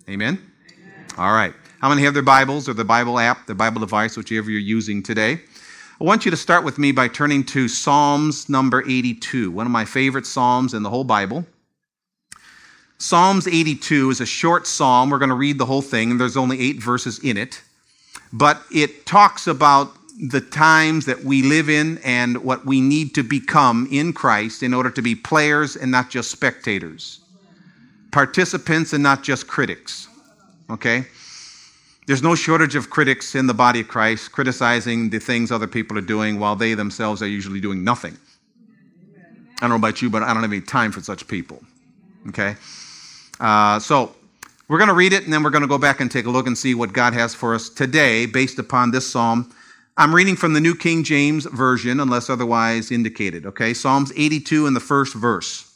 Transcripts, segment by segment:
Amen? All right. How many have their Bibles or the Bible app, the Bible device, whichever you're using today? I want you to start with me by turning to Psalms number 82, one of my favorite psalms in the whole Bible. Psalms 82 is a short psalm. We're going to read the whole thing, and there's only 8 verses in it. But it talks about the times that we live in and what we need to become in Christ in order to be players and not just spectators. Participants and not just critics. Okay? There's no shortage of critics in the body of Christ criticizing the things other people are doing while they themselves are usually doing nothing. I don't know about you, but I don't have any time for such people. Okay? So we're going to read it, and then we're going to go back and take a look and see what God has for us today based upon this psalm. I'm reading from the New King James Version, unless otherwise indicated. Okay? Psalms 82 in the first verse.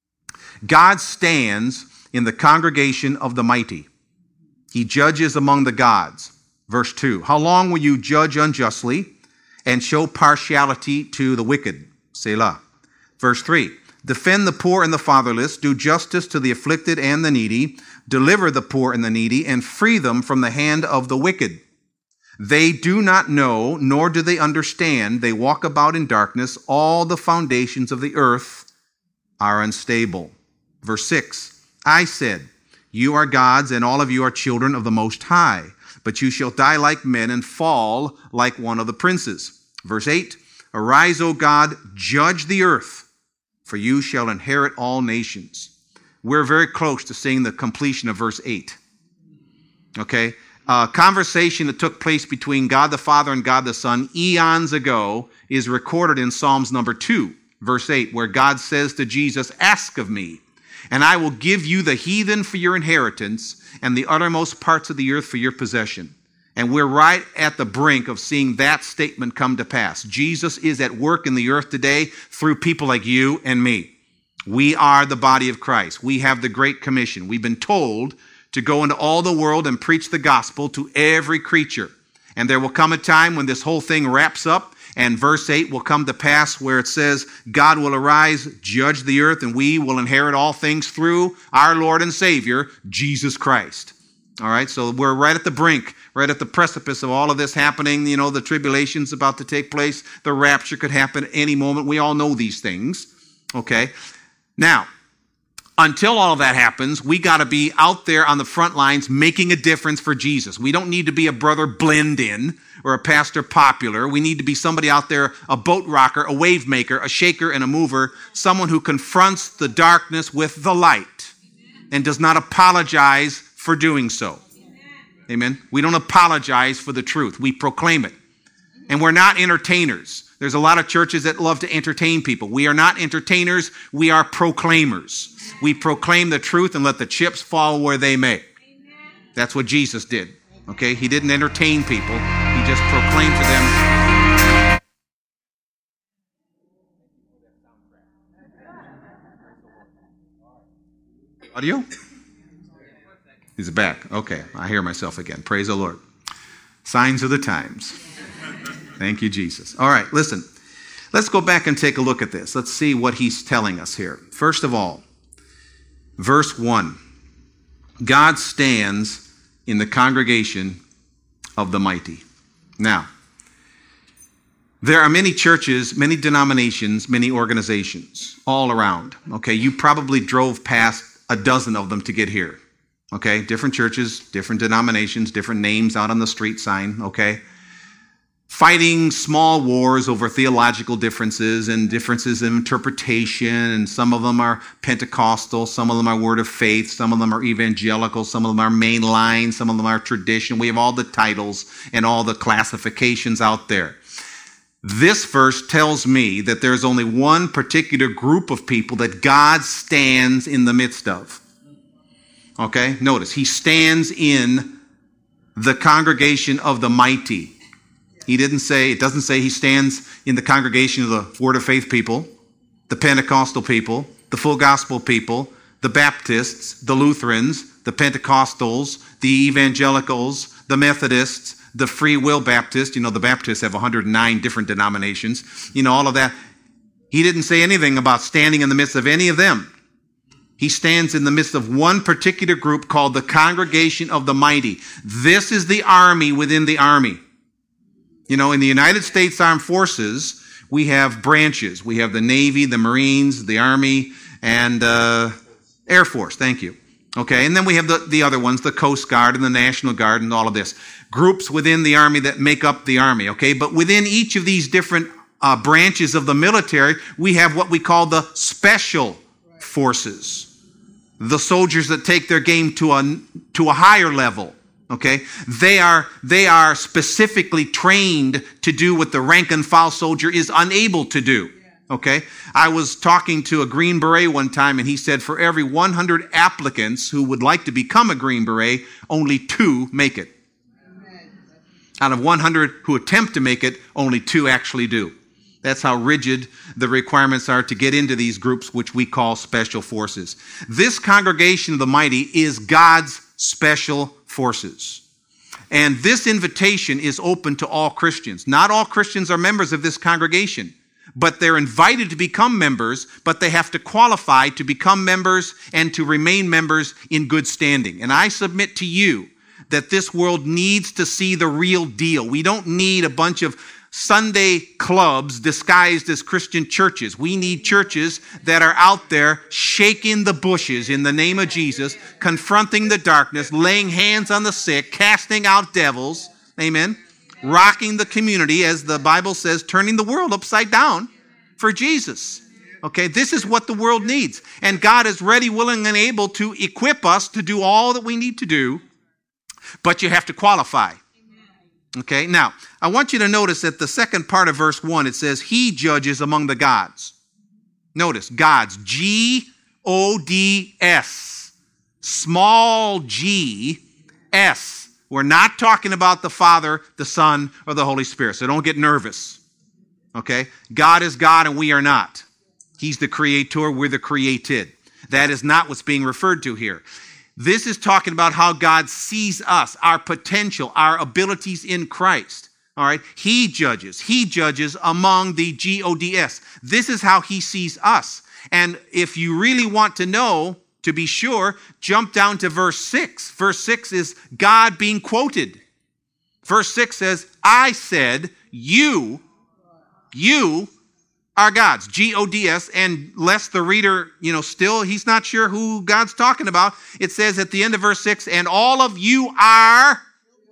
God stands in the congregation of the mighty. He judges among the gods. Verse 2, how long will you judge unjustly and show partiality to the wicked? Selah. Verse 3, defend the poor and the fatherless, do justice to the afflicted and the needy, deliver the poor and the needy, and free them from the hand of the wicked. They do not know, nor do they understand. They walk about in darkness. All the foundations of the earth are unstable. Verse 6, I said, you are gods, and all of you are children of the Most High. But you shall die like men and fall like one of the princes. Verse 8, arise, O God, judge the earth, for you shall inherit all nations. We're very close to seeing the completion of verse 8. Okay? A conversation that took place between God the Father and God the Son eons ago is recorded in Psalms number 2, verse 8, where God says to Jesus, ask of me, and I will give you the heathen for your inheritance and the uttermost parts of the earth for your possession. And we're right at the brink of seeing that statement come to pass. Jesus is at work in the earth today through people like you and me. We are the body of Christ. We have the Great Commission. We've been told to go into all the world and preach the gospel to every creature. And there will come a time when this whole thing wraps up, and verse 8 will come to pass where it says, God will arise, judge the earth, and we will inherit all things through our Lord and Savior, Jesus Christ. All right, so we're right at the brink, right at the precipice of all of this happening. You know, the tribulation's about to take place. The rapture could happen at any moment. We all know these things. Okay, now, until all of that happens, we got to be out there on the front lines making a difference for Jesus. We don't need to be a brother blend-in or a pastor popular. We need to be somebody out there, a boat rocker, a wave maker, a shaker, and a mover, someone who confronts the darkness with the light and does not apologize for doing so. Amen? We don't apologize for the truth. We proclaim it. And we're not entertainers. There's a lot of churches that love to entertain people. We are not entertainers. We are proclaimers. We proclaim the truth and let the chips fall where they may. That's what Jesus did. Okay? He didn't entertain people. He just proclaimed to them. Audio? He's back. Okay. I hear myself again. Praise the Lord. Signs of the times. Thank you, Jesus. All right, listen. Let's go back and take a look at this. Let's see what he's telling us here. First of all, verse 1. God stands in the congregation of the mighty. Now, there are many churches, many denominations, many organizations all around. Okay, you probably drove past a dozen of them to get here. Okay, different churches, different denominations, different names out on the street sign. Okay, fighting small wars over theological differences and differences in interpretation, and some of them are Pentecostal, some of them are Word of Faith, some of them are evangelical, some of them are mainline, some of them are tradition. We have all the titles and all the classifications out there. This verse tells me that there's only one particular group of people that God stands in the midst of. Okay, notice, he stands in the congregation of the mighty. It doesn't say he stands in the congregation of the Word of Faith people, the Pentecostal people, the Full Gospel people, the Baptists, the Lutherans, the Pentecostals, the Evangelicals, the Methodists, the Free Will Baptists. You know, the Baptists have 109 different denominations. You know, all of that. He didn't say anything about standing in the midst of any of them. He stands in the midst of one particular group called the Congregation of the Mighty. This is the army within the army. You know, in the United States Armed Forces, we have branches. We have the Navy, the Marines, the Army, and Air Force. Thank you. Okay, and then we have the other ones, the Coast Guard and the National Guard and all of this. Groups within the Army that make up the Army, okay? But within each of these different branches of the military, we have what we call the Special Forces. The soldiers that take their game to a higher level, okay? They are specifically trained to do what the rank and file soldier is unable to do. Okay, I was talking to a Green Beret one time, and he said for every 100 applicants who would like to become a Green Beret, only 2 make it. Out of 100 who attempt to make it, only 2 actually do. That's how rigid the requirements are to get into these groups, which we call special forces. This Congregation of the Mighty is God's special forces. And this invitation is open to all Christians. Not all Christians are members of this congregation, but they're invited to become members, but they have to qualify to become members and to remain members in good standing. And I submit to you that this world needs to see the real deal. We don't need a bunch of Sunday clubs disguised as Christian churches. We need churches that are out there shaking the bushes in the name of Jesus, confronting the darkness, laying hands on the sick, casting out devils. Amen. Rocking the community, as the Bible says, turning the world upside down for Jesus. Okay, this is what the world needs. And God is ready, willing, and able to equip us to do all that we need to do, but you have to qualify. Okay, now, I want you to notice that the second part of verse 1, it says, He judges among the gods. Notice, gods, G-O-D-S, small g-s. We're not talking about the Father, the Son, or the Holy Spirit, so don't get nervous. Okay? God is God and we are not. He's the creator, we're the created. That is not what's being referred to here. This is talking about how God sees us, our potential, our abilities in Christ. All right? He judges among the G-O-D-S. This is how he sees us. And if you really want to know, to be sure, jump down to verse 6. Verse 6 is God being quoted. Verse 6 says, I said, you are gods, G-O-D-S, and lest the reader, still he's not sure who God's talking about, it says at the end of verse 6, and all of you are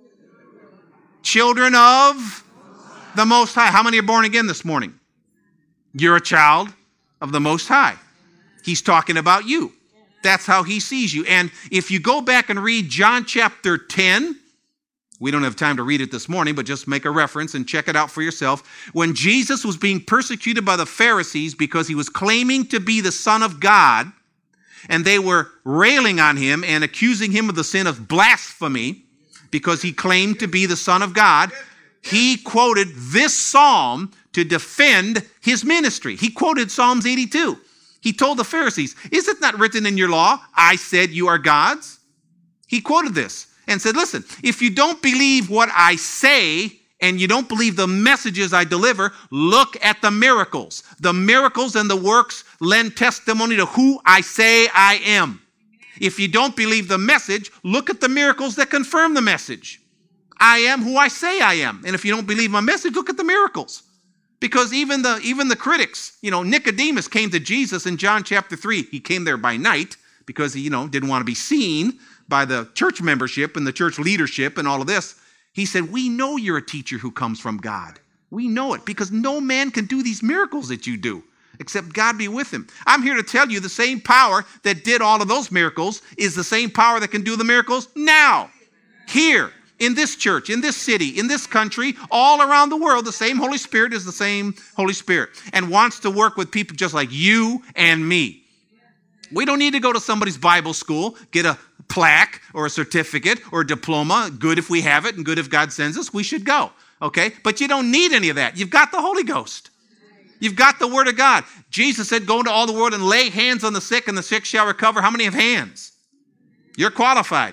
children of the Most High. How many are born again this morning? You're a child of the Most High. He's talking about you. That's how he sees you. And if you go back and read John chapter 10, we don't have time to read it this morning, but just make a reference and check it out for yourself. When Jesus was being persecuted by the Pharisees because he was claiming to be the Son of God, and they were railing on him and accusing him of the sin of blasphemy because he claimed to be the Son of God, he quoted this psalm to defend his ministry. He quoted Psalms 82. He told the Pharisees, is it not written in your law, I said you are gods? He quoted this and said, listen, if you don't believe what I say and you don't believe the messages I deliver, look at the miracles. The miracles and the works lend testimony to who I say I am. If you don't believe the message, look at the miracles that confirm the message. I am who I say I am. And if you don't believe my message, look at the miracles. Because even the critics, Nicodemus came to Jesus in John chapter 3. He came there by night because he, didn't want to be seen by the church membership and the church leadership and all of this. He said, we know you're a teacher who comes from God. We know it because no man can do these miracles that you do except God be with him. I'm here to tell you the same power that did all of those miracles is the same power that can do the miracles now, here. In this church, in this city, in this country, all around the world, the same Holy Spirit is the same Holy Spirit and wants to work with people just like you and me. We don't need to go to somebody's Bible school, get a plaque or a certificate or a diploma. Good if we have it and good if God sends us, we should go. Okay? But you don't need any of that. You've got the Holy Ghost. You've got the Word of God. Jesus said, go into all the world and lay hands on the sick and the sick shall recover. How many have hands? You're qualified.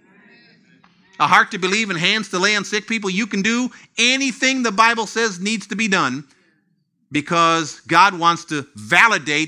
A heart to believe and hands to lay on sick people. You can do anything the Bible says needs to be done because God wants to validate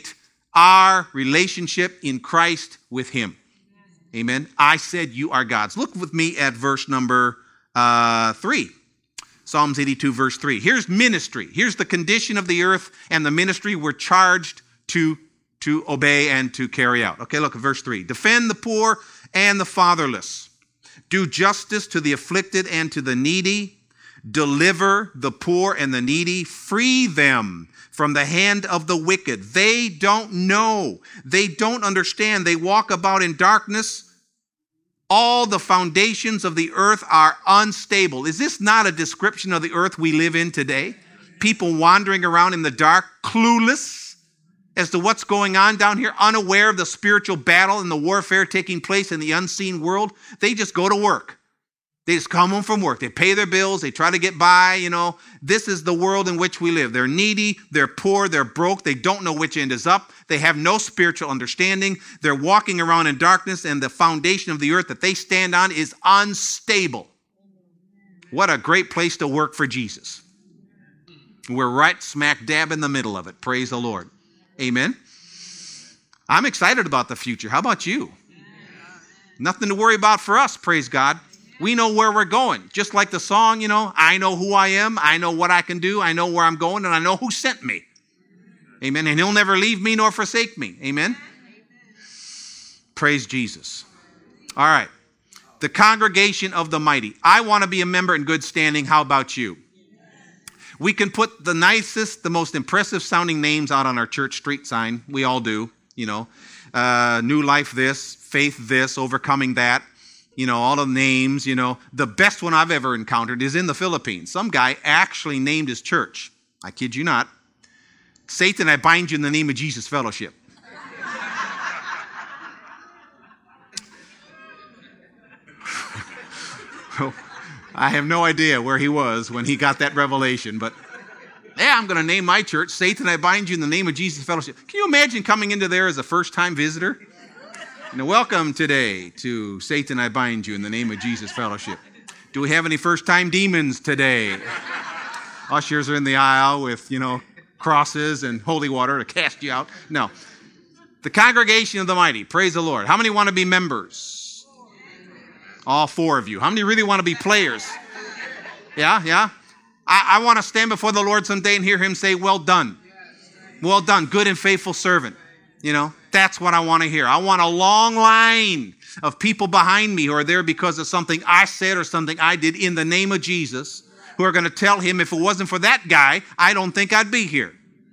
our relationship in Christ with him. Amen. I said you are God's. Look with me at verse number 3. Psalms 82, verse 3. Here's ministry. Here's the condition of the earth and the ministry we're charged to obey and to carry out. Okay, look at verse 3. Defend the poor and the fatherless. Do justice to the afflicted and to the needy. Deliver the poor and the needy. Free them from the hand of the wicked. They don't know. They don't understand. They walk about in darkness. All the foundations of the earth are unstable. Is this not a description of the earth we live in today? People wandering around in the dark, clueless as to what's going on down here, unaware of the spiritual battle and the warfare taking place in the unseen world. They just go to work. They just come home from work. They pay their bills. They try to get by, This is the world in which we live. They're needy. They're poor. They're broke. They don't know which end is up. They have no spiritual understanding. They're walking around in darkness, and the foundation of the earth that they stand on is unstable. What a great place to work for Jesus. We're right smack dab in the middle of it. Praise the Lord. Amen. I'm excited about the future. How about you? Nothing to worry about for us, praise God. We know where we're going. Just like the song, I know who I am. I know what I can do. I know where I'm going, and I know who sent me. Amen. And he'll never leave me nor forsake me. Amen. Praise Jesus. All right. The congregation of the mighty. I want to be a member in good standing. How about you? We can put the nicest, the most impressive sounding names out on our church street sign. We all do, New Life this, Faith this, Overcoming that. All the names, The best one I've ever encountered is in the Philippines. Some guy actually named his church. I kid you not. Satan, I bind you in the name of Jesus Fellowship. I have no idea where he was when he got that revelation, but I'm going to name my church, Satan, I bind you in the name of Jesus Fellowship. Can you imagine coming into there as a first-time visitor? Welcome today to Satan, I bind you in the name of Jesus Fellowship. Do we have any first-time demons today? Ushers are in the aisle with, crosses and holy water to cast you out. No. The congregation of the mighty. Praise the Lord. How many want to be members? All 4 of you. How many really want to be players? Yeah? I want to stand before the Lord someday and hear him say, well done. Well done, good and faithful servant. That's what I want to hear. I want a long line of people behind me who are there because of something I said or something I did in the name of Jesus, who are going to tell him, if it wasn't for that guy, I don't think I'd be here.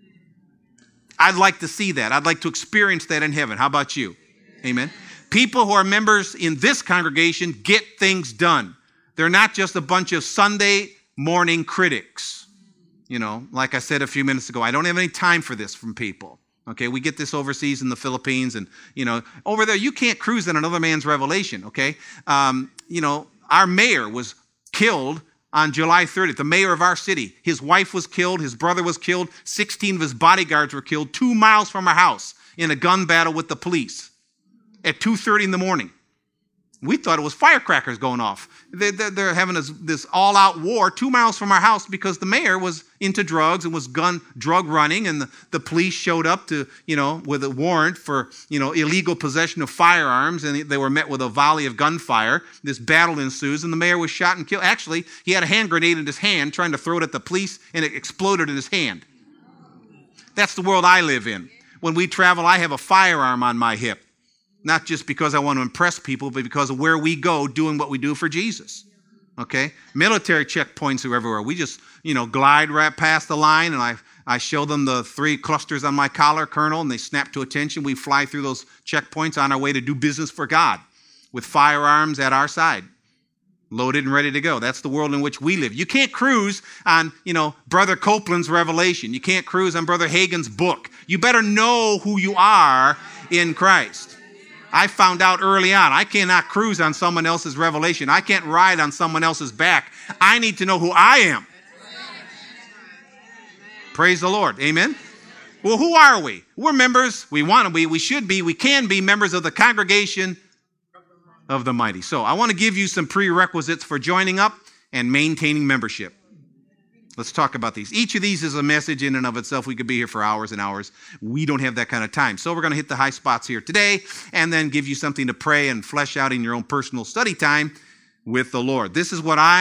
I'd like to see that. I'd like to experience that in heaven. How about you? Amen. People who are members in this congregation get things done. They're not just a bunch of Sunday morning critics. Like I said a few minutes ago, I don't have any time for this from people. Okay, we get this overseas in the Philippines, and, over there, you can't cruise on another man's revelation, okay? Our mayor was killed on July 30th, the mayor of our city. His wife was killed, his brother was killed, 16 of his bodyguards were killed 2 miles from our house in a gun battle with the police at 2:30 in the morning. We thought it was firecrackers going off. They're having this all-out war 2 miles from our house because the mayor was into drugs and was drug running, and the police showed up to, with a warrant for, illegal possession of firearms, and they were met with a volley of gunfire. This battle ensues, and the mayor was shot and killed. Actually, he had a hand grenade in his hand trying to throw it at the police, and it exploded in his hand. That's the world I live in. When we travel, I have a firearm on my hip. Not just because I want to impress people, but because of where we go doing what we do for Jesus. Okay? Military checkpoints are everywhere. We just, glide right past the line, and I show them the 3 clusters on my collar, Colonel, and they snap to attention. We fly through those checkpoints on our way to do business for God with firearms at our side, loaded and ready to go. That's the world in which we live. You can't cruise on, Brother Copeland's revelation. You can't cruise on Brother Hagin's book. You better know who you are in Christ. I found out early on, I cannot cruise on someone else's revelation. I can't ride on someone else's back. I need to know who I am. Praise the Lord. Amen. Well, who are we? We're members. We want to be. We should be. We can be members of the congregation of the mighty. So I want to give you some prerequisites for joining up and maintaining membership. Let's talk about these. Each of these is a message in and of itself. We could be here for hours and hours. We don't have that kind of time. So we're going to hit the high spots here today and then give you something to pray and flesh out in your own personal study time with the Lord. This is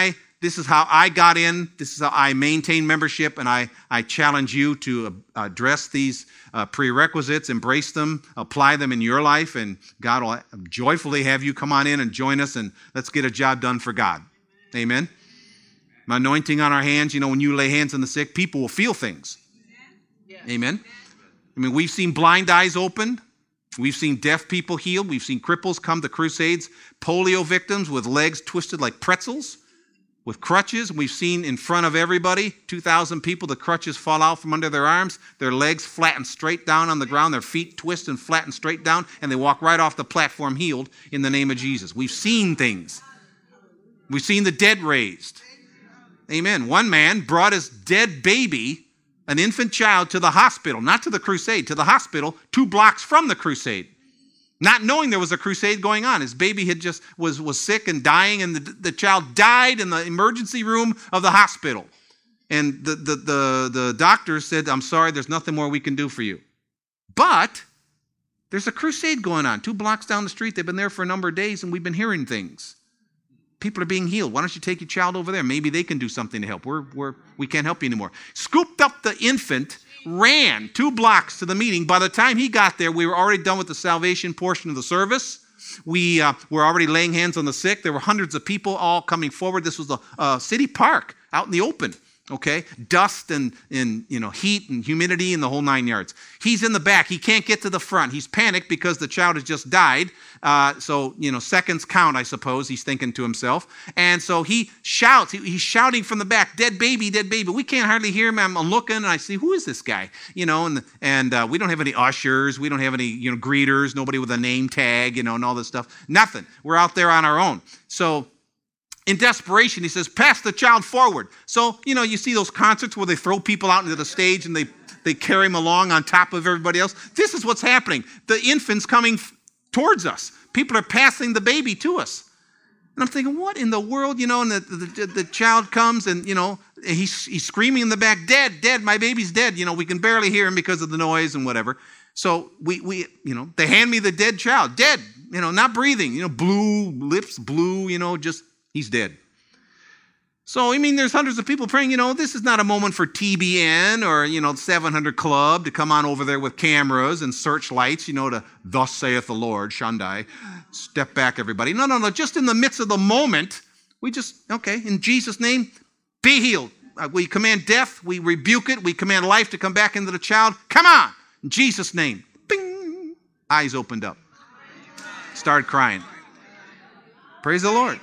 how I got in. This is how I maintain membership, and I challenge you to address these prerequisites, embrace them, apply them in your life, and God will joyfully have you come on in and join us, and let's get a job done for God. Amen. Anointing on our hands, when you lay hands on the sick, people will feel things. Amen. I mean, we've seen blind eyes opened. We've seen deaf people healed. We've seen cripples come to crusades, polio victims with legs twisted like pretzels, with crutches. We've seen in front of everybody, 2,000 people, the crutches fall out from under their arms, their legs flatten straight down on the ground, their feet twist and flatten straight down, and they walk right off the platform healed in the name of Jesus. We've seen things. We've seen the dead raised. Amen. One man brought his dead baby, an infant child, to the hospital, not to the crusade, to the hospital 2 blocks from the crusade, not knowing there was a crusade going on. His baby had just was sick and dying, and the child died in the emergency room of the hospital. And the doctor said, "I'm sorry, there's nothing more we can do for you." But there's a crusade going on 2 blocks down the street. They've been there for a number of days, and we've been hearing things. People are being healed. Why don't you take your child over there? Maybe they can do something to help. We can't help you anymore. Scooped up the infant, ran 2 blocks to the meeting. By the time he got there, we were already done with the salvation portion of the service. We were already laying hands on the sick. There were hundreds of people all coming forward. This was a city park out in the open. Okay, dust and heat and humidity and the whole 9 yards. He's in the back. He can't get to the front. He's panicked because the child has just died. So seconds count, I suppose. He's thinking to himself, and so he shouts. He's shouting from the back, "Dead baby, dead baby!" We can't hardly hear him. I'm looking and I see, who is this guy? And we don't have any ushers. We don't have any greeters. Nobody with a name tag. And all this stuff. Nothing. We're out there on our own. So, in desperation, he says, "Pass the child forward." So, you see those concerts where they throw people out into the stage and they carry them along on top of everybody else. This is what's happening. The infant's coming towards us. People are passing the baby to us. And I'm thinking, what in the world? And the child comes and, he's screaming in the back, "Dead, dead, my baby's dead." We can barely hear him because of the noise and whatever. So they hand me the dead child, dead, not breathing, blue, lips blue, he's dead. So, there's hundreds of people praying, this is not a moment for TBN or, 700 Club to come on over there with cameras and searchlights, to "Thus saith the Lord," Shandai. Step back, everybody. No. Just in the midst of the moment, we just, in Jesus' name, be healed. We command death. We rebuke it. We command life to come back into the child. Come on. In Jesus' name. Bing. Eyes opened up. Started crying. Praise the Lord.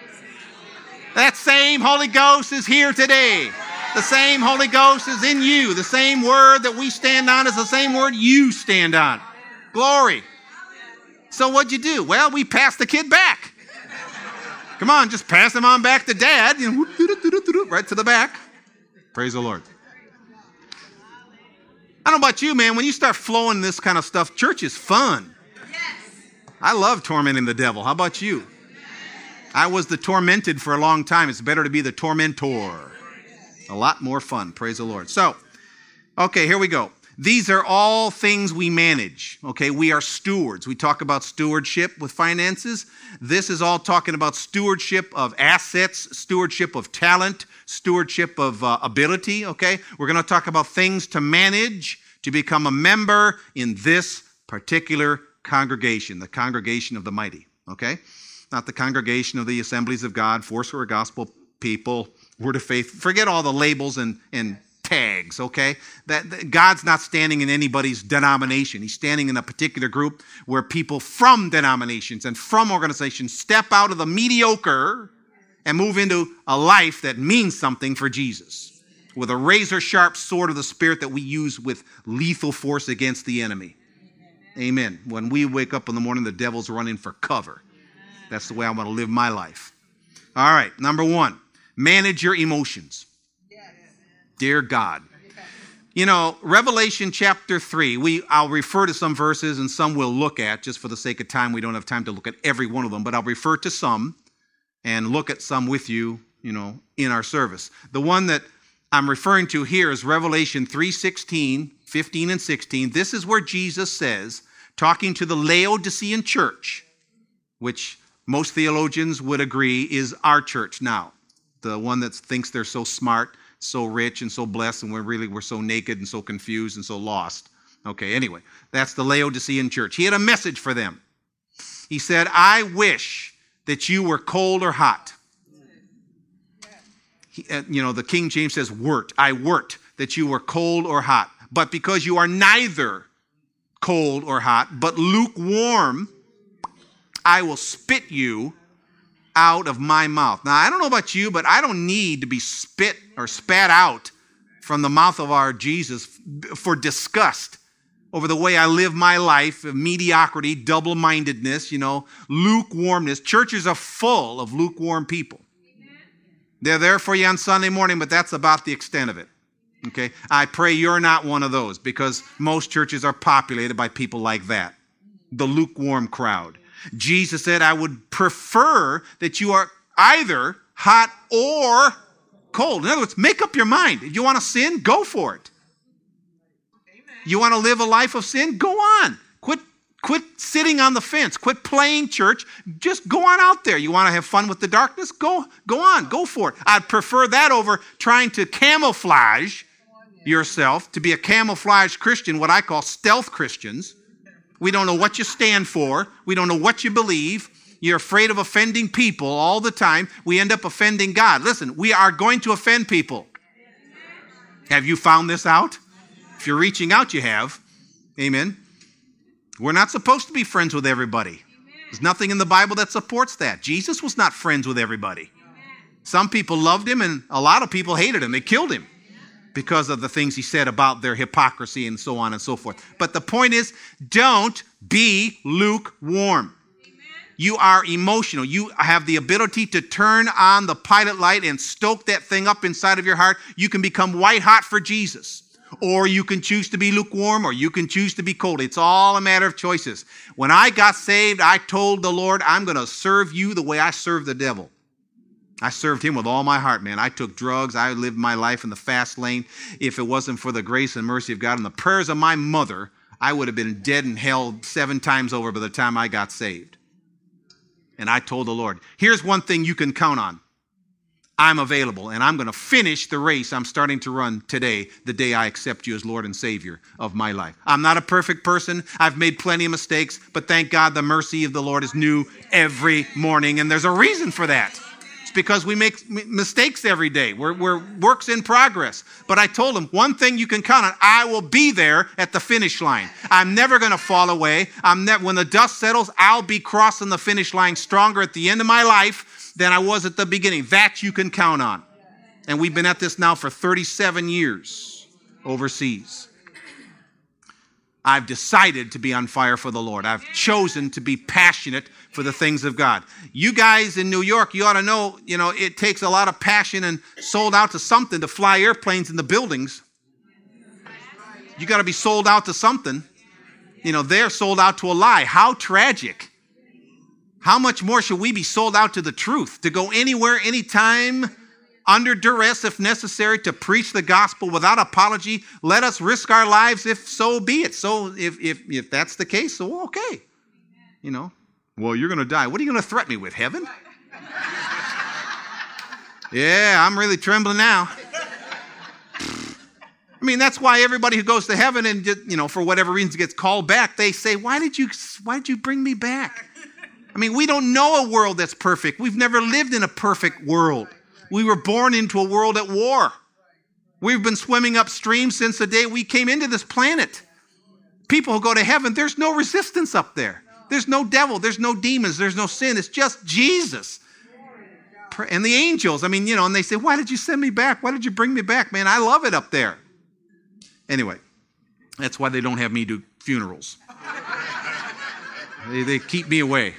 That same Holy Ghost is here today. The same Holy Ghost is in you. The same word that we stand on is the same word you stand on. Glory. So what'd you do? Well, we passed the kid back. Come on, just pass him on back to Dad. Right to the back. Praise the Lord. I don't know about you, man. When you start flowing this kind of stuff, church is fun. I love tormenting the devil. How about you? I was the tormented for a long time. It's better to be the tormentor. A lot more fun. Praise the Lord. So, here we go. These are all things we manage. Okay, we are stewards. We talk about stewardship with finances. This is all talking about stewardship of assets, stewardship of talent, stewardship of ability. Okay, we're going to talk about things to manage to become a member in this particular congregation, the congregation of the mighty. Okay. Not the congregation of the Assemblies of God, Foursquare Gospel People, Word of Faith. Forget all the labels and tags, okay? That God's not standing in anybody's denomination. He's standing in a particular group where people from denominations and from organizations step out of the mediocre and move into a life that means something for Jesus, with a razor-sharp sword of the Spirit that we use with lethal force against the enemy. Amen. When we wake up in the morning, the devil's running for cover. That's the way I want to live my life. All right, number 1, manage your emotions. Dear God. Revelation chapter 3, I'll refer to some verses and some we'll look at. Just for the sake of time, we don't have time to look at every one of them, but I'll refer to some and look at some with you, in our service. The one that I'm referring to here is Revelation 3:16, 15 and 16. This is where Jesus says, talking to the Laodicean church, which most theologians would agree is our church now, the one that thinks they're so smart, so rich, and so blessed, and we're so naked and so confused and so lost. Okay, anyway, that's the Laodicean church. He had a message for them. He said, I wish that you were cold or hot. The King James says, wert. I wert that you were cold or hot. But because you are neither cold or hot, but lukewarm, I will spit you out of my mouth. Now, I don't know about you, but I don't need to be spit or spat out from the mouth of our Jesus for disgust over the way I live my life, of mediocrity, double-mindedness, lukewarmness. Churches are full of lukewarm people. They're there for you on Sunday morning, but that's about the extent of it. Okay? I pray you're not one of those, because most churches are populated by people like that, the lukewarm crowd. Jesus said, I would prefer that you are either hot or cold. In other words, make up your mind. If you want to sin, go for it. You want to live a life of sin? Go on. Quit sitting on the fence. Quit playing church. Just go on out there. You want to have fun with the darkness? Go on. Go for it. I'd prefer that over trying to camouflage yourself, to be a camouflage Christian, what I call stealth Christians. We don't know what you stand for. We don't know what you believe. You're afraid of offending people all the time. We end up offending God. Listen, we are going to offend people. Have you found this out? If you're reaching out, you have. Amen. We're not supposed to be friends with everybody. There's nothing in the Bible that supports that. Jesus was not friends with everybody. Some people loved him, and a lot of people hated him. They killed him because of the things he said about their hypocrisy and so on and so forth. But the point is, don't be lukewarm. You are emotional. You have the ability to turn on the pilot light and stoke that thing up inside of your heart. You can become white hot for Jesus. Or you can choose to be lukewarm, or you can choose to be cold. It's all a matter of choices. When I got saved, I told the Lord, I'm going to serve you the way I serve the devil. I served him with all my heart, man. I took drugs. I lived my life in the fast lane. If it wasn't for the grace and mercy of God and the prayers of my mother, I would have been dead in hell 7 times over by the time I got saved. And I told the Lord, here's one thing you can count on. I'm available, and I'm going to finish the race I'm starting to run today, the day I accept you as Lord and Savior of my life. I'm not a perfect person. I've made plenty of mistakes, but thank God the mercy of the Lord is new every morning, and there's a reason for that. It's because we make mistakes every day. We're works in progress. But I told him, one thing you can count on, I will be there at the finish line. I'm never going to fall away. When the dust settles, I'll be crossing the finish line stronger at the end of my life than I was at the beginning. That you can count on. And we've been at this now for 37 years overseas. I've decided to be on fire for the Lord. I've chosen to be passionate for the things of God. You guys in New York, you ought to know, it takes a lot of passion and sold out to something to fly airplanes in the buildings. You got to be sold out to something. They're sold out to a lie. How tragic. How much more should we be sold out to the truth, to go anywhere, anytime, under duress if necessary, to preach the gospel without apology? Let us risk our lives if so be it. So if that's the case, so okay. Well, you're going to die. What are you going to threaten me with, heaven? Yeah, I'm really trembling now. That's why everybody who goes to heaven and, for whatever reason gets called back, they say, why did you bring me back? We don't know a world that's perfect. We've never lived in a perfect world. We were born into a world at war. We've been swimming upstream since the day we came into this planet. People who go to heaven, there's no resistance up there. There's no devil. There's no demons. There's no sin. It's just Jesus. And the angels, and they say, why did you send me back? Why did you bring me back? Man, I love it up there. Anyway, that's why they don't have me do funerals. They keep me away.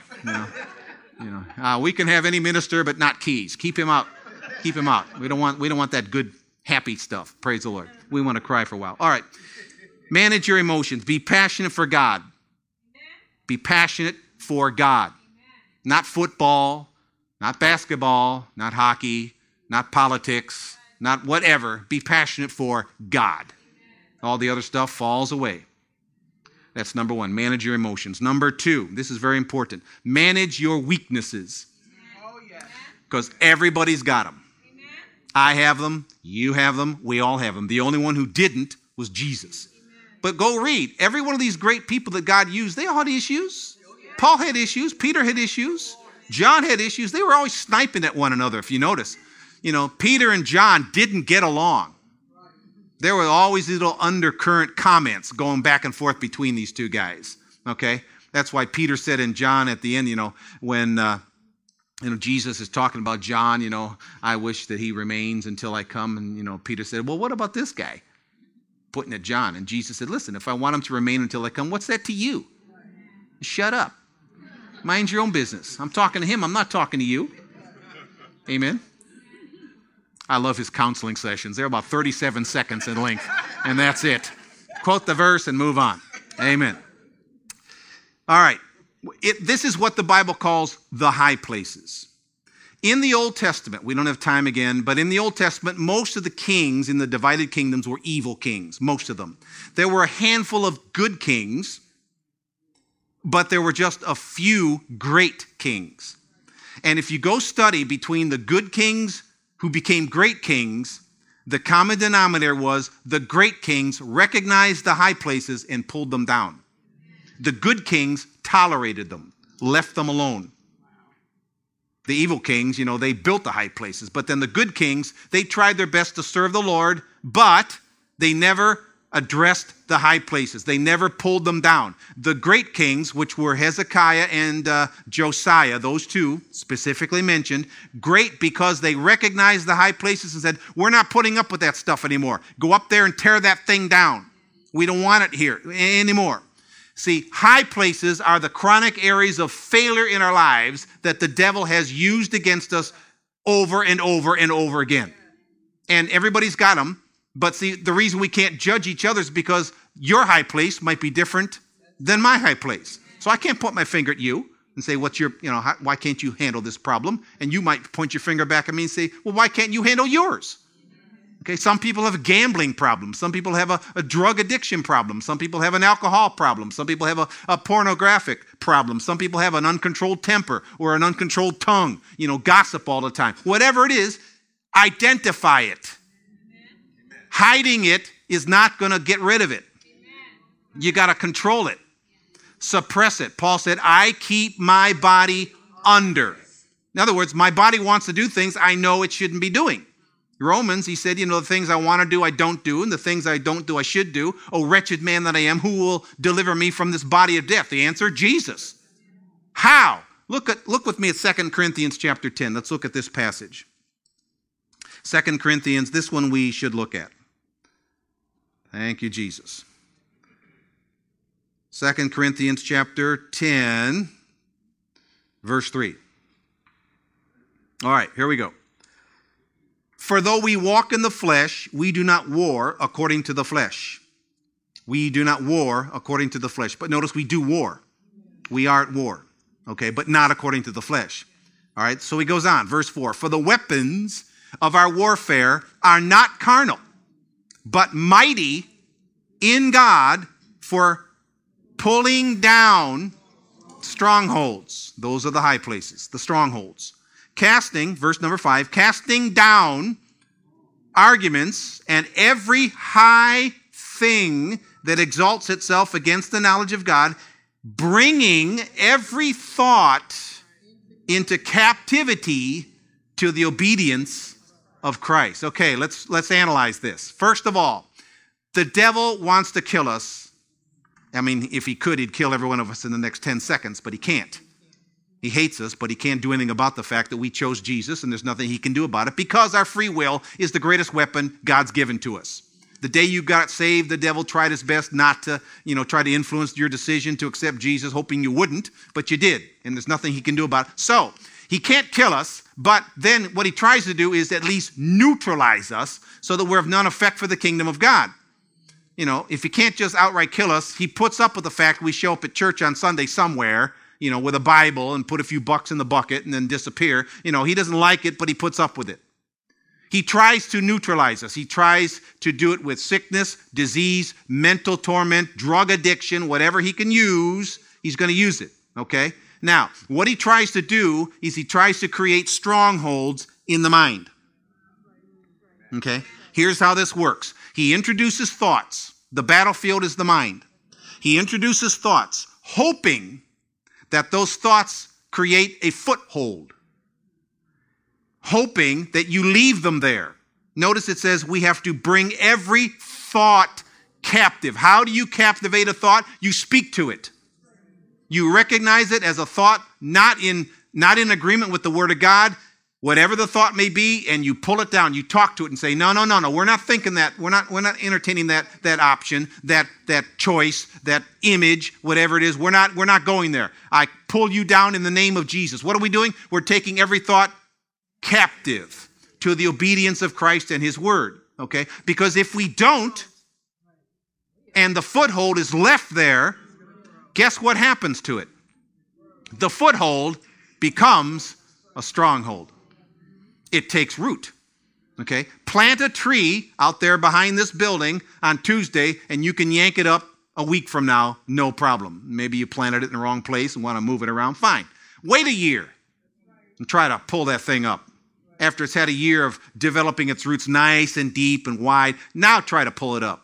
We can have any minister, but not Keys. Keep him out. Keep him out. We don't want that good, happy stuff. Praise the Lord. We want to cry for a while. All right. Manage your emotions. Be passionate for God. Be passionate for God. Not football, not basketball, not hockey, not politics, Not whatever. Be passionate for God. All the other stuff falls away. That's number one. Manage your emotions. Number two, this is very important. Manage your weaknesses. Because everybody's got them. I have them. You have them. We all have them. The only one who didn't was Jesus. But go read. Every one of these great people that God used, they all had issues. Paul had issues. Peter had issues. John had issues. They were always sniping at one another, if you notice. Peter and John didn't get along. There were always little undercurrent comments going back and forth between these two guys. Okay? That's why Peter said in John at the end, when Jesus is talking about John, I wish that he remains until I come. And, Peter said, well, what about this guy? Pointing at John. And Jesus said, listen, if I want him to remain until I come, what's that to you? Shut up. Mind your own business. I'm talking to him. I'm not talking to you. Amen. I love his counseling sessions. They're about 37 seconds in length, and that's it. Quote the verse and move on. Amen. All right. This is what the Bible calls the high places. In the Old Testament, we don't have time again, but in the Old Testament, most of the kings in the divided kingdoms were evil kings, most of them. There were a handful of good kings, but there were just a few great kings. And if you go study between the good kings who became great kings, the common denominator was the great kings recognized the high places and pulled them down. The good kings tolerated them, left them alone. The evil kings, they built the high places. But then the good kings, they tried their best to serve the Lord, but they never addressed the high places. They never pulled them down. The great kings, which were Hezekiah and Josiah, those two specifically mentioned, great because they recognized the high places and said, we're not putting up with that stuff anymore. Go up there and tear that thing down. We don't want it here anymore. See, high places are the chronic areas of failure in our lives that the devil has used against us over and over and over again. And everybody's got them. But see, the reason we can't judge each other is because your high place might be different than my high place. So I can't point my finger at you and say, why can't you handle this problem? And you might point your finger back at me and say, well, why can't you handle yours? Okay, some people have gambling problems. Some people have a drug addiction problem. Some people have an alcohol problem. Some people have a pornographic problem. Some people have an uncontrolled temper or an uncontrolled tongue, gossip all the time. Whatever it is, identify it. Hiding it is not going to get rid of it. You got to control it. Suppress it. Paul said, I keep my body under. In other words, my body wants to do things I know it shouldn't be doing. Romans, he said, the things I want to do, I don't do, and the things I don't do, I should do. Oh, wretched man that I am, who will deliver me from this body of death? The answer, Jesus. How? Look with me at 2 Corinthians chapter 10. Let's look at this passage. 2 Corinthians, this one we should look at. Thank you, Jesus. 2 Corinthians chapter 10, verse 3. All right, here we go. For though we walk in the flesh, we do not war according to the flesh. We do not war according to the flesh. But notice we do war. We are at war, okay, but not according to the flesh. All right, so he goes on, verse 4. For the weapons of our warfare are not carnal, but mighty in God for pulling down strongholds. Those are the high places, the strongholds. Casting, verse number 5, casting down arguments and every high thing that exalts itself against the knowledge of God, bringing every thought into captivity to the obedience of Christ. Okay, let's analyze this. First of all, the devil wants to kill us. I mean, if he could, he'd kill every one of us in the next 10 seconds, but he can't. He hates us, but he can't do anything about the fact that we chose Jesus, and there's nothing he can do about it because our free will is the greatest weapon God's given to us. The day you got saved, the devil tried his best not to, try to influence your decision to accept Jesus, hoping you wouldn't, but you did, and there's nothing he can do about it. So, he can't kill us, but then what he tries to do is at least neutralize us so that we're of none effect for the kingdom of God. If he can't just outright kill us, he puts up with the fact we show up at church on Sunday somewhere, with a Bible and put a few bucks in the bucket and then disappear. He doesn't like it, but he puts up with it. He tries to neutralize us. He tries to do it with sickness, disease, mental torment, drug addiction, whatever he can use, he's going to use it, okay? Now, what he tries to do is he tries to create strongholds in the mind, okay? Here's how this works. He introduces thoughts. The battlefield is the mind. He introduces thoughts, hoping that those thoughts create a foothold, hoping that you leave them there. Notice it says we have to bring every thought captive. How do you captivate a thought? You speak to it. You recognize it as a thought not in agreement with the Word of God, whatever the thought may be, and you pull it down. You talk to it and say, no, we're not thinking that. We're not entertaining that option, that choice, that image, whatever it is. We're not going there. I pull you down in the name of Jesus. What are we doing? We're taking every thought captive to the obedience of Christ and His Word, okay? Because if we don't, and the foothold is left there, guess what happens to it? The foothold becomes a stronghold. It takes root, okay? Plant a tree out there behind this building on Tuesday, and you can yank it up a week from now, no problem. Maybe you planted it in the wrong place and want to move it around, fine. Wait a year and try to pull that thing up. After it's had a year of developing its roots nice and deep and wide, now try to pull it up.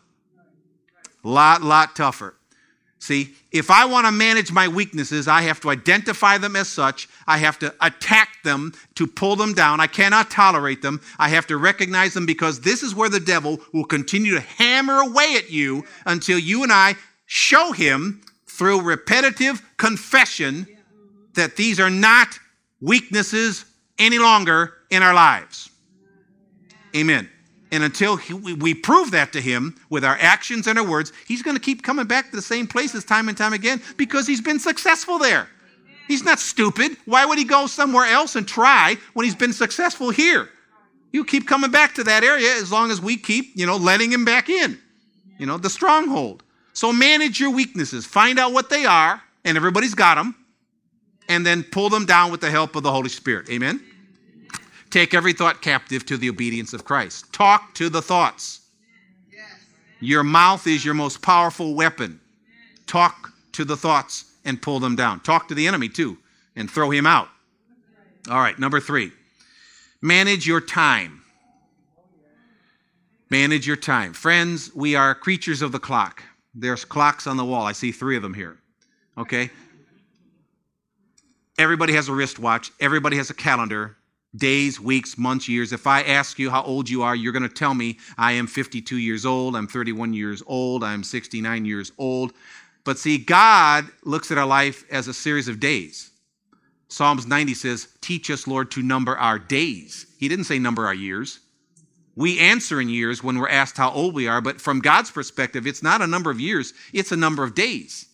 Lot tougher. See, if I want to manage my weaknesses, I have to identify them as such. I have to attack them to pull them down. I cannot tolerate them. I have to recognize them, because this is where the devil will continue to hammer away at you until you and I show him through repetitive confession that these are not weaknesses any longer in our lives. Amen. And until we prove that to him with our actions and our words, he's going to keep coming back to the same places time and time again, because he's been successful there. He's not stupid. Why would he go somewhere else and try when he's been successful here? He'll keep coming back to that area as long as we keep, letting him back in, the stronghold. So manage your weaknesses. Find out what they are, and everybody's got them, and then pull them down with the help of the Holy Spirit. Amen? Take every thought captive to the obedience of Christ. Talk to the thoughts. Your mouth is your most powerful weapon. Talk to the thoughts and pull them down. Talk to the enemy too and throw him out. All right, number 3. Manage your time. Manage your time. Friends, we are creatures of the clock. There's clocks on the wall. I see 3 of them here. Okay? Everybody has a wristwatch. Everybody has a calendar. Days, weeks, months, years. If I ask you how old you are, you're going to tell me I am 52 years old, I'm 31 years old, I'm 69 years old. But see, God looks at our life as a series of days. Psalms 90 says, teach us, Lord, to number our days. He didn't say number our years. We answer in years when we're asked how old we are, but from God's perspective, it's not a number of years, it's a number of days.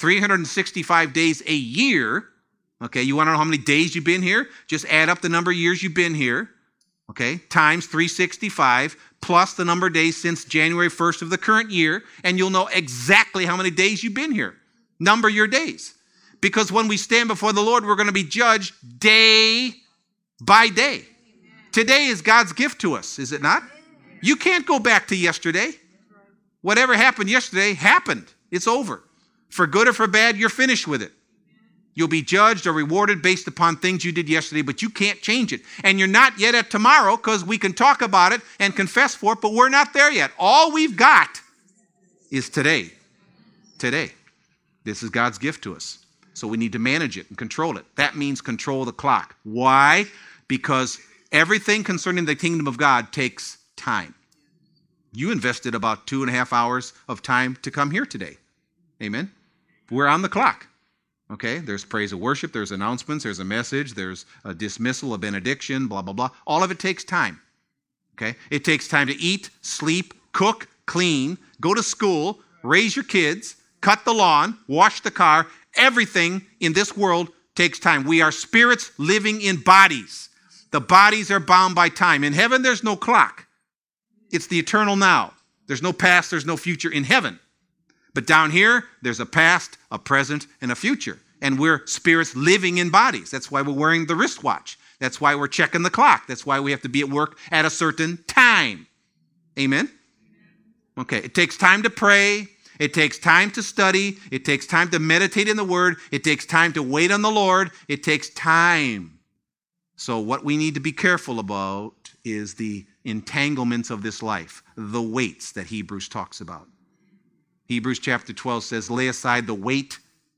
365 days a year. Okay, you want to know how many days you've been here? Just add up the number of years you've been here, okay, times 365, plus the number of days since January 1st of the current year, and you'll know exactly how many days you've been here. Number your days. Because when we stand before the Lord, we're going to be judged day by day. Today is God's gift to us, is it not? You can't go back to yesterday. Whatever happened yesterday happened. It's over. For good or for bad, you're finished with it. You'll be judged or rewarded based upon things you did yesterday, but you can't change it. And you're not yet at tomorrow, because we can talk about it and confess for it, but we're not there yet. All we've got is today. Today. This is God's gift to us. So we need to manage it and control it. That means control the clock. Why? Because everything concerning the kingdom of God takes time. You invested about 2.5 hours of time to come here today. Amen? We're on the clock. Okay, there's praise and worship, there's announcements, there's a message, there's a dismissal, a benediction, blah, blah, blah. All of it takes time. Okay, it takes time to eat, sleep, cook, clean, go to school, raise your kids, cut the lawn, wash the car. Everything in this world takes time. We are spirits living in bodies. The bodies are bound by time. In heaven, there's no clock. It's the eternal now. There's no past, there's no future in heaven. But down here, there's a past, a present, and a future. And we're spirits living in bodies. That's why we're wearing the wristwatch. That's why we're checking the clock. That's why we have to be at work at a certain time. Amen? Okay, it takes time to pray. It takes time to study. It takes time to meditate in the Word. It takes time to wait on the Lord. It takes time. So what we need to be careful about is the entanglements of this life, the weights that Hebrews talks about. Hebrews chapter 12 says, lay aside the weight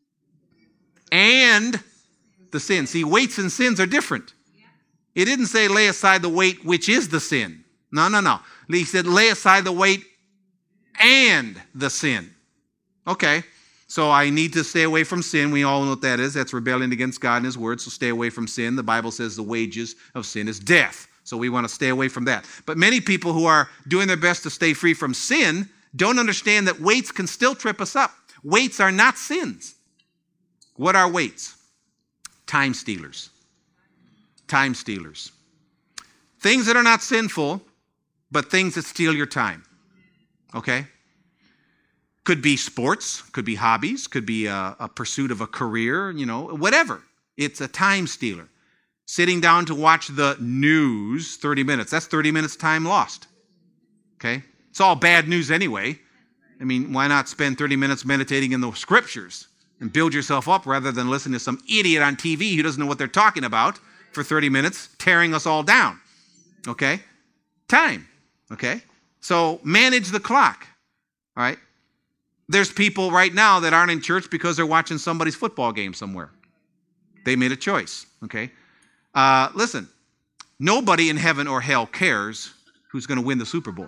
and the sin. See, weights and sins are different. It didn't say lay aside the weight which is the sin. No. He said lay aside the weight and the sin. Okay, so I need to stay away from sin. We all know what that is. That's rebellion against God and His Word, so stay away from sin. The Bible says the wages of sin is death, so we want to stay away from that. But many people who are doing their best to stay free from sin don't understand that weights can still trip us up. Weights are not sins. What are weights? Time stealers. Time stealers. Things that are not sinful, but things that steal your time. Okay? Could be sports, could be hobbies, could be a pursuit of a career, whatever. It's a time stealer. Sitting down to watch the news, 30 minutes. That's 30 minutes time lost. Okay? It's all bad news anyway. I mean, why not spend 30 minutes meditating in the scriptures and build yourself up rather than listen to some idiot on TV who doesn't know what they're talking about for 30 minutes, tearing us all down. Okay? Time. Okay? So manage the clock. All right? There's people right now that aren't in church because they're watching somebody's football game somewhere. They made a choice. Okay? Listen, nobody in heaven or hell cares who's going to win the Super Bowl.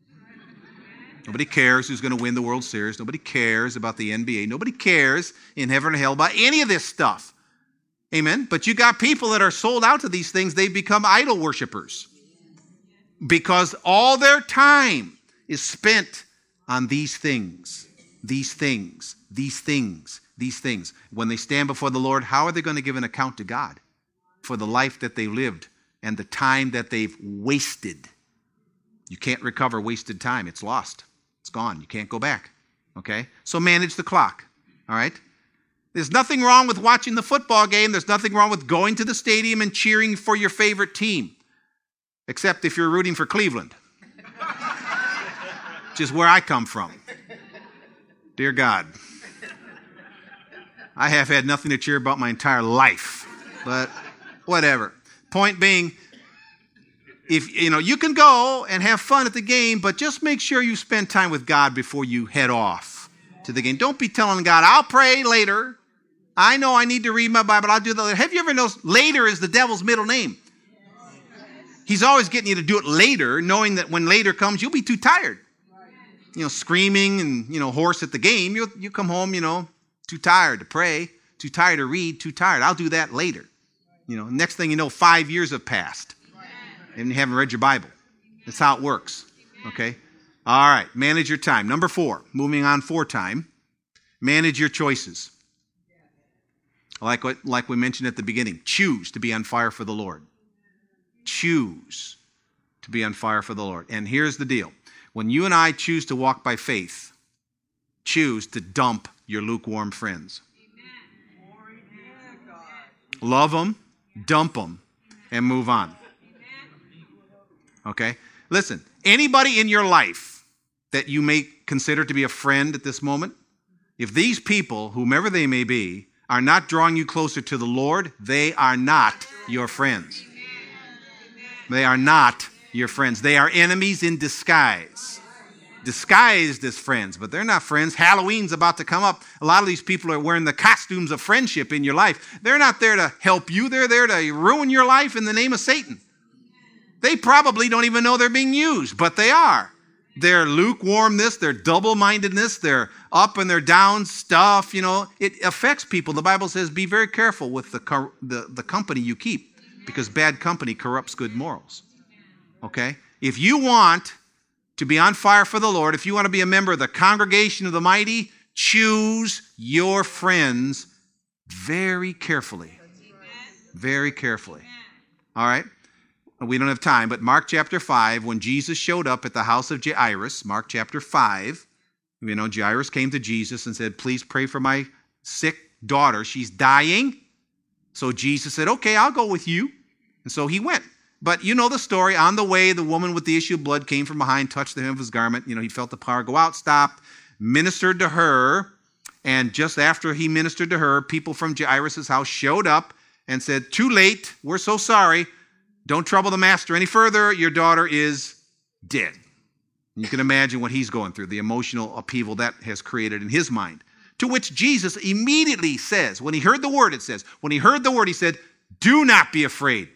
Nobody cares who's going to win the World Series. Nobody cares about the NBA. Nobody cares in heaven or hell about any of this stuff. Amen? But you got people that are sold out to these things. They've become idol worshipers because all their time is spent on these things. These things. When they stand before the Lord, how are they going to give an account to God for the life that they lived and the time that they've wasted? You can't recover wasted time. It's lost. It's gone. You can't go back. Okay? So manage the clock. All right? There's nothing wrong with watching the football game. There's nothing wrong with going to the stadium and cheering for your favorite team. Except if you're rooting for Cleveland. Which is where I come from. Dear God. I have had nothing to cheer about my entire life. But whatever. Point being, if you can go and have fun at the game, but just make sure you spend time with God before you head off to the game. Don't be telling God, I'll pray later. I know I need to read my Bible. I'll do that later. Have you ever noticed later is the devil's middle name? He's always getting you to do it later, knowing that when later comes, you'll be too tired. Screaming and, hoarse at the game. You come home, too tired to pray, too tired to read, too tired. I'll do that later. Next thing you know, 5 years have passed. And you haven't read your Bible. That's how it works. Okay? All right. Manage your time. Number 4. Moving on for time. Manage your choices. Like we mentioned at the beginning. Choose to be on fire for the Lord. Choose to be on fire for the Lord. And here's the deal. When you and I choose to walk by faith, choose to dump your lukewarm friends. Love them, dump them, and move on. Okay? Listen, anybody in your life that you may consider to be a friend at this moment, if these people, whomever they may be, are not drawing you closer to the Lord, they are not your friends. They are not your friends. They are enemies in disguise. Disguised as friends, but they're not friends. Halloween's about to come up. A lot of these people are wearing the costumes of friendship in your life. They're not there to help you. They're there to ruin your life in the name of Satan. They probably don't even know they're being used, but they are. Their lukewarmness, their double-mindedness, their up and their down stuff, it affects people. The Bible says be very careful with the company you keep because bad company corrupts good morals. Okay? If you want to be on fire for the Lord, if you want to be a member of the congregation of the mighty, choose your friends very carefully. Very carefully. All right? We don't have time, but Mark chapter 5, when Jesus showed up at the house of Jairus, Mark chapter 5, Jairus came to Jesus and said, please pray for my sick daughter. She's dying. So Jesus said, okay, I'll go with you. And so he went. But you know the story. On the way, the woman with the issue of blood came from behind, touched the hem of his garment. He felt the power go out, stopped, ministered to her. And just after he ministered to her, people from Jairus' house showed up and said, too late, we're so sorry. Don't trouble the master any further. Your daughter is dead. You can imagine what he's going through, the emotional upheaval that has created in his mind. To which Jesus immediately says, when he heard the word, he said, do not be afraid.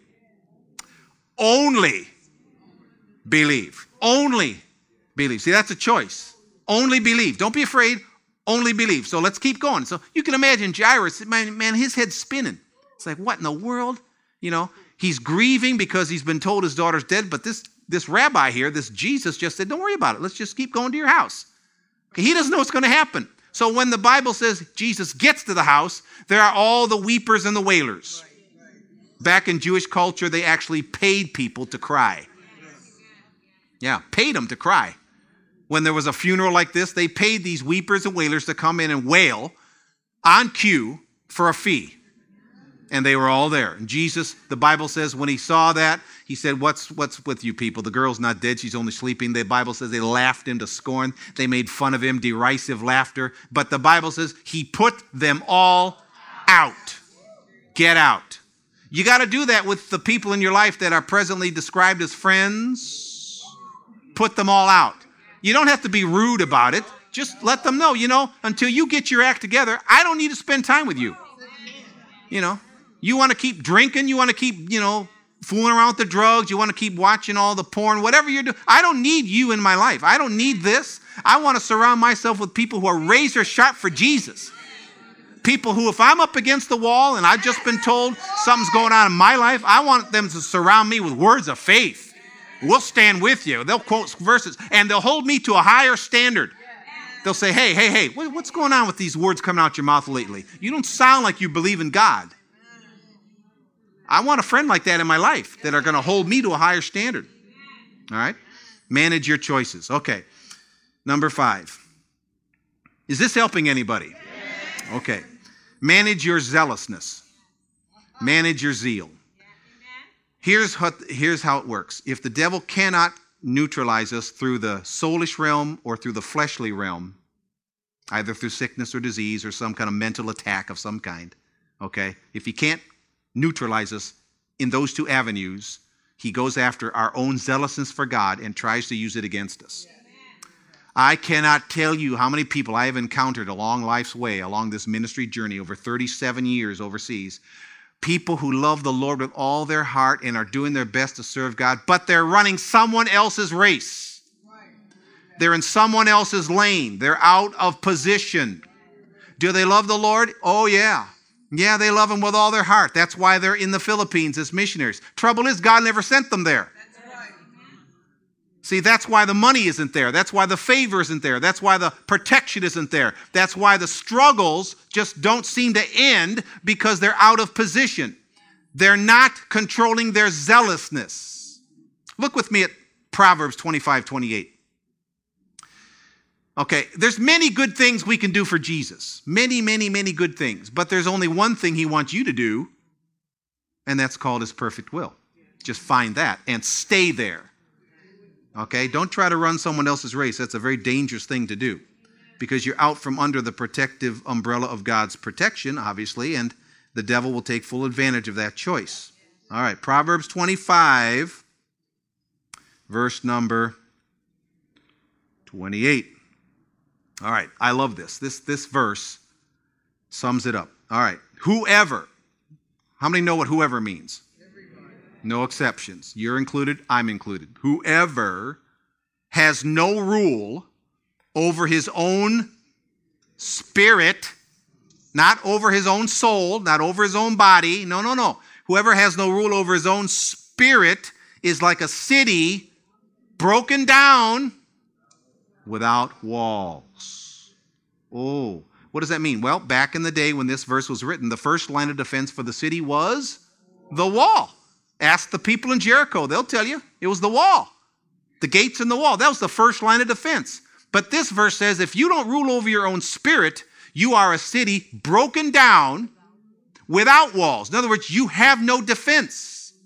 Only believe. Only believe. See, that's a choice. Only believe. Don't be afraid. Only believe. So let's keep going. So you can imagine Jairus, man, his head's spinning. It's like, what in the world? He's grieving because he's been told his daughter's dead, but this rabbi here, this Jesus, just said, don't worry about it. Let's just keep going to your house. Okay, he doesn't know what's going to happen. So when the Bible says Jesus gets to the house, there are all the weepers and the wailers. Back in Jewish culture, they actually paid people to cry. Yeah, paid them to cry. When there was a funeral like this, they paid these weepers and wailers to come in and wail on cue for a fee. And they were all there. And Jesus, the Bible says, when he saw that, he said, what's with you people? The girl's not dead. She's only sleeping. The Bible says they laughed him to scorn. They made fun of him, derisive laughter. But the Bible says he put them all out. Get out. You got to do that with the people in your life that are presently described as friends. Put them all out. You don't have to be rude about it. Just let them know, until you get your act together, I don't need to spend time with you. You want to keep drinking, you want to keep, fooling around with the drugs, you want to keep watching all the porn, whatever you're doing. I don't need you in my life. I don't need this. I want to surround myself with people who are razor sharp for Jesus. People who, if I'm up against the wall and I've just been told something's going on in my life, I want them to surround me with words of faith. We'll stand with you. They'll quote verses and they'll hold me to a higher standard. They'll say, hey, what's going on with these words coming out your mouth lately? You don't sound like you believe in God. I want a friend like that in my life that are going to hold me to a higher standard. All right? Manage your choices. Okay. Number 5. Is this helping anybody? Okay. Manage your zealousness. Manage your zeal. Here's how it works. If the devil cannot neutralize us through the soulish realm or through the fleshly realm, either through sickness or disease or some kind of mental attack of some kind, okay? If he can't neutralize us in those two avenues, he goes after our own zealousness for God and tries to use it against us. I cannot tell you how many people I have encountered along life's way, along this ministry journey over 37 years overseas. People who love the Lord with all their heart and are doing their best to serve God, but they're running someone else's race. They're in someone else's lane. They're out of position. Do they love the Lord? Oh, yeah. Yeah, they love him with all their heart. That's why they're in the Philippines as missionaries. Trouble is, God never sent them there. See, that's why the money isn't there. That's why the favor isn't there. That's why the protection isn't there. That's why the struggles just don't seem to end, because they're out of position. They're not controlling their zealousness. Look with me at Proverbs 25:28. Okay, there's many good things we can do for Jesus. Many, many, many good things. But there's only one thing he wants you to do, and that's called his perfect will. Just find that and stay there. Okay, don't try to run someone else's race. That's a very dangerous thing to do, because you're out from under the protective umbrella of God's protection, obviously, and the devil will take full advantage of that choice. All right, Proverbs 25, verse number 28. All right, I love this. This verse sums it up. All right, whoever. How many know what whoever means? No exceptions. You're included, I'm included. Whoever has no rule over his own spirit, not over his own soul, not over his own body. No. Whoever has no rule over his own spirit is like a city broken down without walls. Oh, what does that mean? Well, back in the day when this verse was written, the first line of defense for the city was the wall. Ask the people in Jericho. They'll tell you it was the wall. The gates and the wall. That was the first line of defense. But this verse says if you don't rule over your own spirit, you are a city broken down without walls. In other words, you have no defense.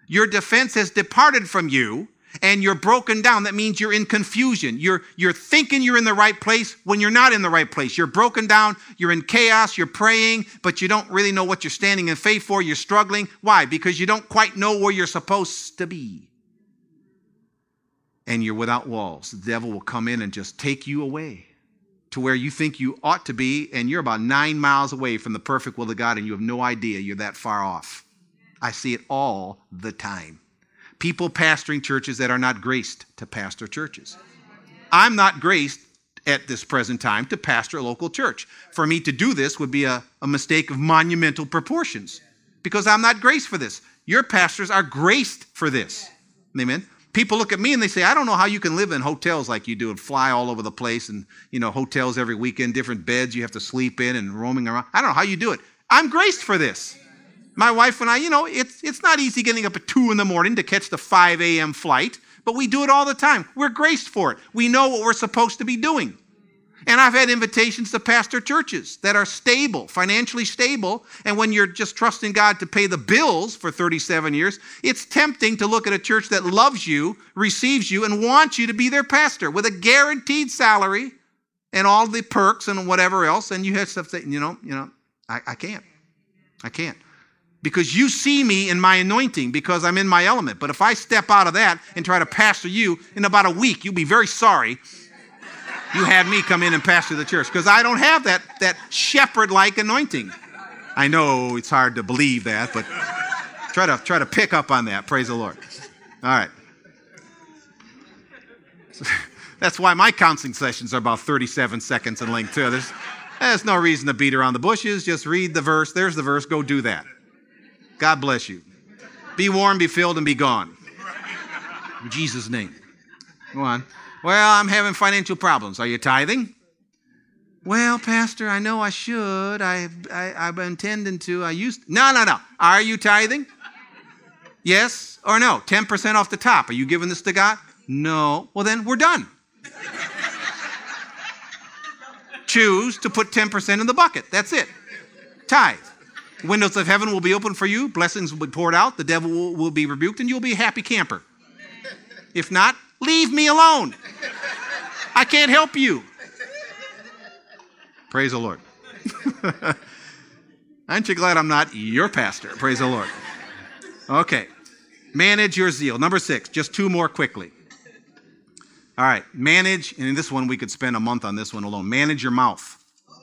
Your defense has departed from you, and you're broken down. That means you're in confusion. You're thinking you're in the right place when you're not in the right place. You're broken down. You're in chaos. You're praying, but you don't really know what you're standing in faith for. You're struggling. Why? Because you don't quite know where you're supposed to be. And you're without walls. The devil will come in and just take you away to where you think you ought to be, and you're about 9 miles away from the perfect will of God, and you have no idea you're that far off. I see it all the time. People pastoring churches that are not graced to pastor churches. I'm not graced at this present time to pastor a local church. For me to do this would be a mistake of monumental proportions because I'm not graced for this. Your pastors are graced for this. Amen. People look at me and they say, I don't know how you can live in hotels like you do and fly all over the place and, hotels every weekend, different beds you have to sleep in and roaming around. I don't know how you do it. I'm graced for this. My wife and I, it's not easy getting up at 2 a.m. to catch the 5 a.m. flight, but we do it all the time. We're graced for it. We know what we're supposed to be doing. And I've had invitations to pastor churches that are stable, financially stable, and when you're just trusting God to pay the bills for 37 years, it's tempting to look at a church that loves you, receives you, and wants you to be their pastor with a guaranteed salary and all the perks and whatever else, and you have stuff that, I can't. I can't. Because you see me in my anointing because I'm in my element. But if I step out of that and try to pastor you in about a week, you'll be very sorry you had me come in and pastor the church because I don't have that shepherd-like anointing. I know it's hard to believe that, but try to pick up on that. Praise the Lord. All right. That's why my counseling sessions are about 37 seconds in length too. There's no reason to beat around the bushes. Just read the verse. There's the verse. Go do that. God bless you. Be warm, be filled, and be gone. In Jesus' name. Go on. Well, I'm having financial problems. Are you tithing? Well, Pastor, I know I should. I'm intending to. No. Are you tithing? Yes or no? 10% off the top. Are you giving this to God? No. Well, then we're done. Choose to put 10% in the bucket. That's it. Tithe. Windows of heaven will be open for you. Blessings will be poured out. The devil will be rebuked, and you'll be a happy camper. If not, leave me alone. I can't help you. Praise the Lord. Aren't you glad I'm not your pastor? Praise the Lord. Okay. Manage your zeal. Number 6. Just 2 more quickly. All right. Manage, and in this one we could spend a month on this one alone. Manage your mouth.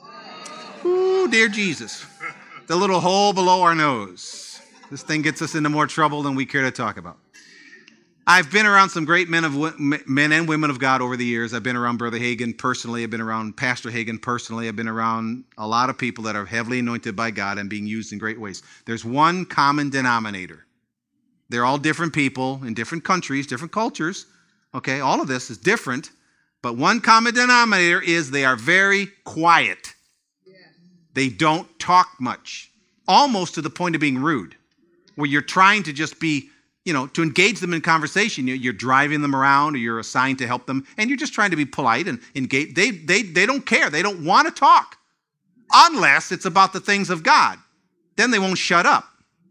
Ooh, dear Jesus. The little hole below our nose. This thing gets us into more trouble than we care to talk about. I've been around some great men and women of God over the years. I've been around Brother Hagin personally. I've been around Pastor Hagin personally. I've been around a lot of people that are heavily anointed by God and being used in great ways. There's one common denominator. They're all different people in different countries, different cultures. Okay, all of this is different, but one common denominator is they are very quiet. They don't talk much, almost to the point of being rude, where you're trying to just be, to engage them in conversation. You're driving them around or you're assigned to help them, and you're just trying to be polite and engage. They don't care. They don't want to talk unless it's about the things of God. Then they won't shut up.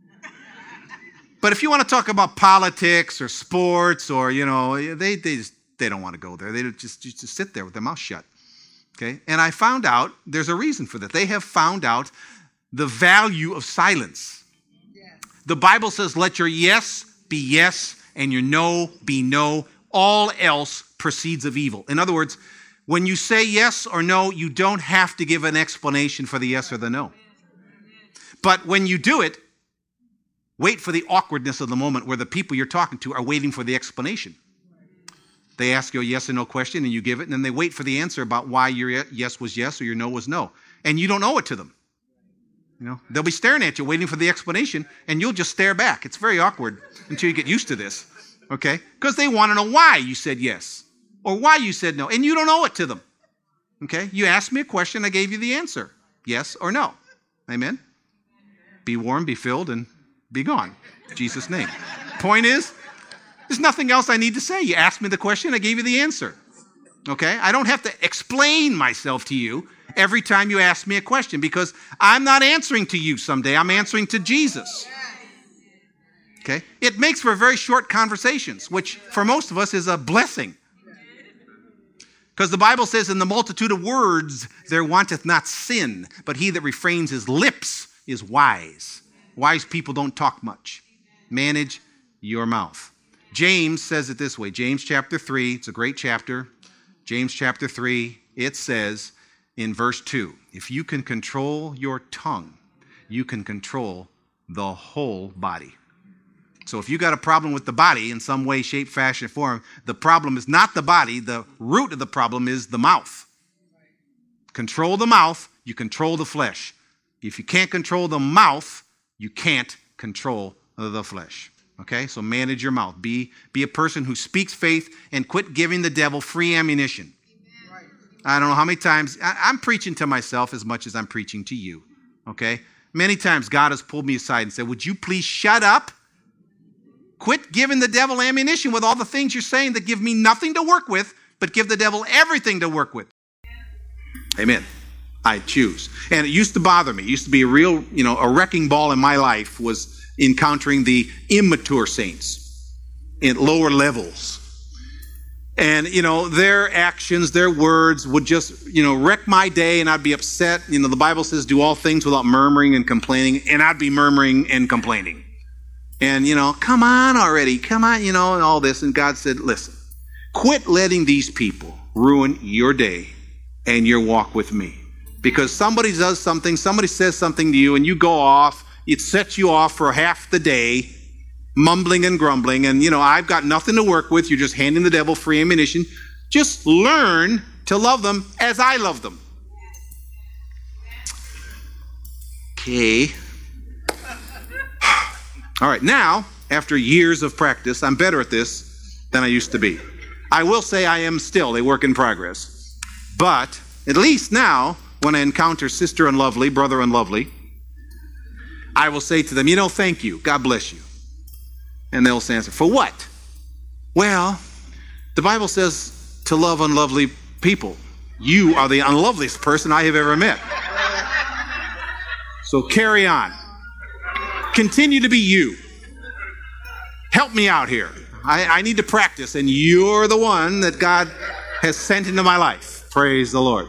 But if you want to talk about politics or sports or, they don't want to go there. They just sit there with their mouth shut. Okay, and I found out there's a reason for that. They have found out the value of silence. Yes. The Bible says, let your yes be yes and your no be no. All else proceeds of evil. In other words, when you say yes or no, you don't have to give an explanation for the yes or the no. But when you do it, wait for the awkwardness of the moment where the people you're talking to are waiting for the explanation. They ask you a yes or no question, and you give it, and then they wait for the answer about why your yes was yes or your no was no. And you don't owe it to them. They'll be staring at you, waiting for the explanation, and you'll just stare back. It's very awkward until you get used to this, okay? Because they want to know why you said yes or why you said no, and you don't owe it to them, okay? You asked me a question, I gave you the answer, yes or no. Amen? Be warm, be filled, and be gone. In Jesus' name. Point is, there's nothing else I need to say. You asked me the question, I gave you the answer. Okay? I don't have to explain myself to you every time you ask me a question because I'm not answering to you someday. I'm answering to Jesus. Okay? It makes for very short conversations, which for most of us is a blessing. Because the Bible says, in the multitude of words there wanteth not sin, but he that refrains his lips is wise. Wise people don't talk much. Manage your mouth. James says it this way. James chapter 3, it's a great chapter. James chapter 3, it says in verse 2, if you can control your tongue, you can control the whole body. So if you got a problem with the body in some way, shape, fashion, form, the problem is not the body. The root of the problem is the mouth. Control the mouth, you control the flesh. If you can't control the mouth, you can't control the flesh. Okay, so manage your mouth. Be a person who speaks faith and quit giving the devil free ammunition. Amen. I don't know how many times, I'm preaching to myself as much as I'm preaching to you. Okay, many times God has pulled me aside and said, would you please shut up? Quit giving the devil ammunition with all the things you're saying that give me nothing to work with, but give the devil everything to work with. Amen. I choose. And it used to bother me. It used to be a real, a wrecking ball in my life was encountering the immature saints at lower levels. And, their actions, their words would just, wreck my day, and I'd be upset. The Bible says do all things without murmuring and complaining, and I'd be murmuring and complaining. And, come on already, come on, and all this. And God said, listen, quit letting these people ruin your day and your walk with me. Because somebody does something, somebody says something to you, and you go off, it sets you off for half the day, mumbling and grumbling, and, I've got nothing to work with. You're just handing the devil free ammunition. Just learn to love them as I love them. Okay. All right, now, after years of practice, I'm better at this than I used to be. I will say I am still a work in progress. But at least now, when I encounter sister unlovely, brother unlovely, I will say to them, thank you, God bless you. And they'll answer, for what? Well, the Bible says to love unlovely people. You are the unloveliest person I have ever met. So carry on. Continue to be you. Help me out here. I need to practice, and you're the one that God has sent into my life. Praise the Lord.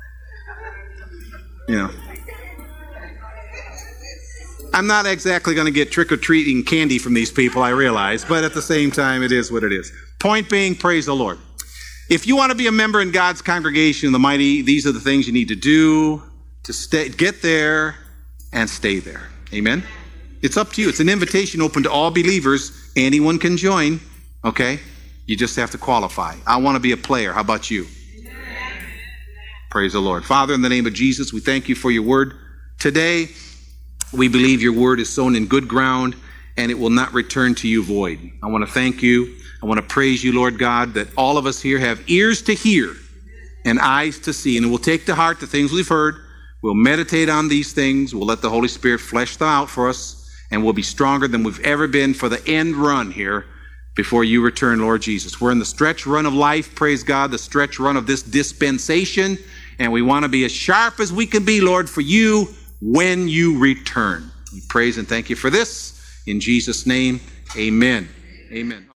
I'm not exactly going to get trick-or-treating candy from these people, I realize, but at the same time, it is what it is. Point being, praise the Lord. If you want to be a member in God's congregation, the mighty, these are the things you need to do to get there and stay there. Amen? It's up to you. It's an invitation open to all believers. Anyone can join, okay? You just have to qualify. I want to be a player. How about you? Amen. Praise the Lord. Father, in the name of Jesus, we thank you for your word today. We believe your word is sown in good ground, and it will not return to you void. I want to thank you. I want to praise you, Lord God, that all of us here have ears to hear and eyes to see, and we'll take to heart the things we've heard. We'll meditate on these things. We'll let the Holy Spirit flesh them out for us, and we'll be stronger than we've ever been for the end run here before you return, Lord Jesus. We're in the stretch run of life, praise God, the stretch run of this dispensation, and we want to be as sharp as we can be, Lord, for you when you return. We praise and thank you for this. In Jesus' name, amen. Amen.